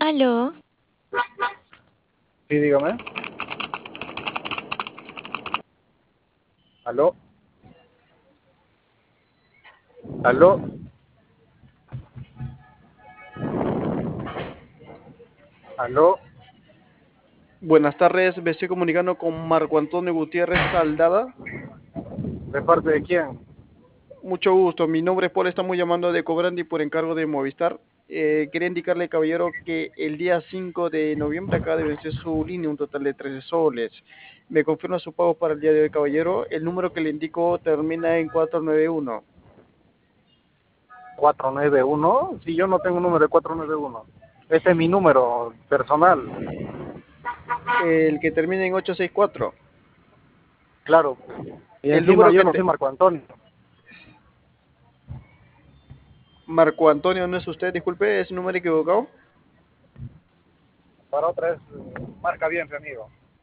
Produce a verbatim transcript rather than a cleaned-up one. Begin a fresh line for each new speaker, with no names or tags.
Aló,
Sí, dígame. ¿Aló? ¿Aló? ¿Aló?
Buenas tardes, me estoy comunicando con Marco Antonio Gutiérrez Saldada.
¿De parte de quién?
Mucho gusto, mi nombre es Paul, estamos llamando de Cobrandi por encargo de Movistar. Eh, quería indicarle, caballero, que el día cinco de noviembre acaba de vencer su línea, un total de trece soles. Me confirma su pago para el día de hoy, caballero. El número que le indico termina en cuatro nueve uno.
¿Cuatro nueve uno? Si yo no tengo un número de cuatro nueve uno. Este es mi número personal.
El que termina en ocho seis cuatro.
Claro. Y
El
encima
número
yo
que
no soy
te...
Marco Antonio.
Marco Antonio, ¿no es usted? Disculpe, ¿es un número equivocado?
Para otra vez, marca bien, mi amigo.